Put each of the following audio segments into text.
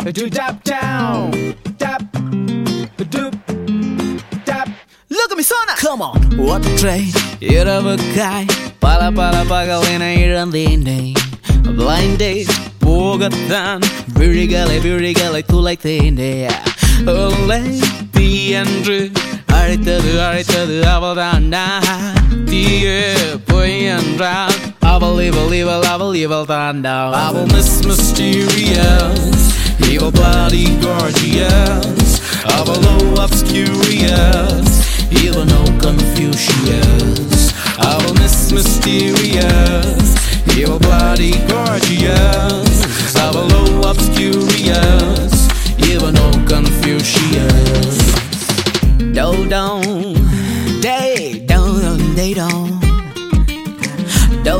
do dap down, dap, doop, dap. Look at me, Sona. Come on. ஒற்றை இரவுக்காய் பல பல பகலினை இழந்தேனே Blind days போகத்தான் விழிகளை துளைத்தேனே இல்லை தீ என்று அழைத்தது அவள்தான்டா தீயே பொய் என்றால் அவள் இவள் தான்டா அவள் mysterious evil bloody gorgeous அவள் obscurious even no Confucius அவள் mysterious evil bloody gorgeous அவள் obscurious even no Confucius do day don't they don't do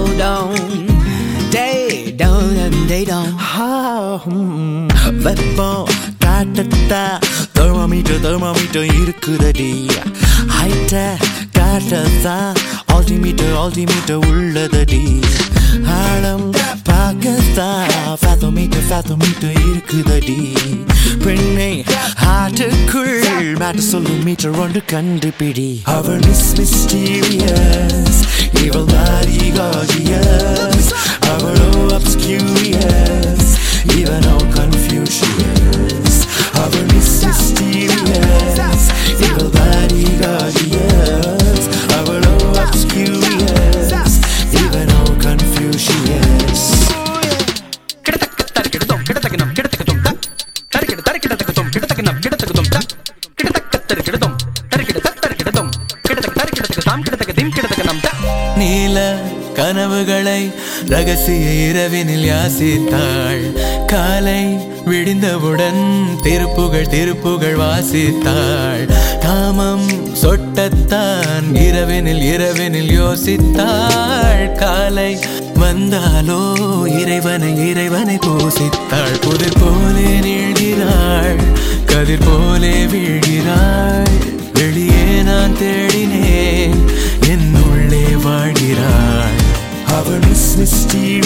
day don't வெப்பம் காட்டத்தா thermometer இருக்குதடி ஹைட்ட காட்டத்தா altimeter உள்ளதடி ஆழம் பார்க்கத்தா fathometer இருக்குதடி பெண்ணை ஹார்ட்டுக்குள் மாட்ட சொல்லும் மீட்டர் ஒன்று கண்டுபிடி அவள் mysterious evil body gorgeous அவளோ obscurious even no Confucius அவள் mysterious evil body gorgeous அவளோ obscurious even no Confucius நீல கனவுகளை ரகசிய இரவினில் யாசித்தாள் காலை விடிந்தவுடன் திருப்புகள் வாசித்தாள் காமம் சொட்டத்தான் இரவினில் யோசித்தாள் காலை வந்தாலோ இறைவனை பூசித்தாள் புதிர் போலே நீழ்கிறாள் கதிர் போலே வீழ்கிறாள் வெளியே நான் தேடினேன் என்னுள்ளே வாழ்கிறாள் அவள் mysterious